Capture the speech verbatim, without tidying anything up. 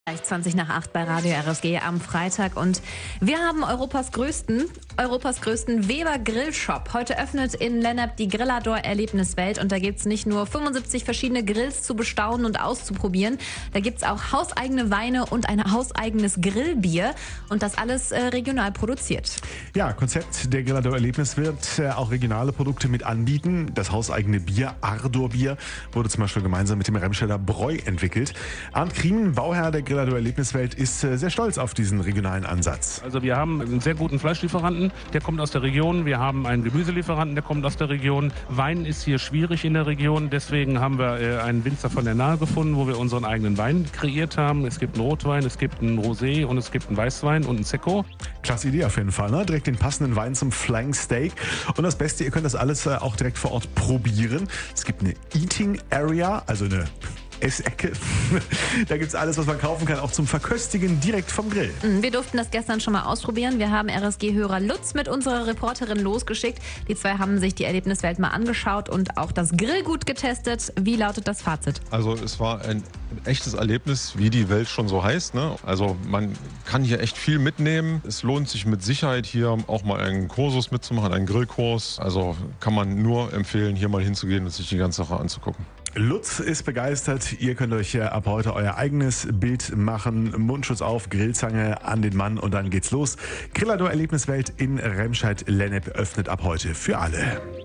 zwanzig nach acht bei Radio R S G am Freitag und wir haben Europas größten, Europas größten Weber Grillshop. Heute öffnet in Lennep die Grillador Erlebniswelt und da gibt's nicht nur fünfundsiebzig verschiedene Grills zu bestaunen und auszuprobieren, da gibt's auch hauseigene Weine und ein hauseigenes Grillbier und das alles äh, regional produziert. Ja, Konzept der Grillador Erlebnis wird äh, auch regionale Produkte mit anbieten. Das hauseigene Bier, Ardor Bier, wurde zum Beispiel gemeinsam mit dem Remscheider Bräu entwickelt. Arndt Kriemen, Bauherr der Grillador Erlebniswelt, ist äh, sehr stolz auf diesen regionalen Ansatz. Also wir haben einen sehr guten Fleischlieferanten, der kommt aus der Region. Wir haben einen Gemüselieferanten, der kommt aus der Region. Wein ist hier schwierig in der Region, deswegen haben wir äh, einen Winzer von der Nahe gefunden, wo wir unseren eigenen Wein kreiert haben. Es gibt einen Rotwein, es gibt einen Rosé und es gibt einen Weißwein und einen Secco. Klasse Idee auf jeden Fall, ne? Direkt den passenden Wein zum Flying Steak. Und das Beste, ihr könnt das alles äh, auch direkt vor Ort probieren. Es gibt eine Eating Area, also eine Essecke. Da gibt es alles, was man kaufen kann, auch zum Verköstigen direkt vom Grill. Wir durften das gestern schon mal ausprobieren. Wir haben R S G-Hörer Lutz mit unserer Reporterin losgeschickt. Die zwei haben sich die Erlebniswelt mal angeschaut und auch das Grillgut getestet. Wie lautet das Fazit? Also es war ein echtes Erlebnis, wie die Welt schon so heißt, ne? Also man kann hier echt viel mitnehmen. Es lohnt sich mit Sicherheit hier auch mal einen Kursus mitzumachen, einen Grillkurs. Also kann man nur empfehlen, hier mal hinzugehen und sich die ganze Sache anzugucken. Lutz ist begeistert. Ihr könnt euch ab heute euer eigenes Bild machen. Mundschutz auf, Grillzange an den Mann und dann geht's los. Grillador Erlebniswelt in Remscheid-Lennep öffnet ab heute für alle.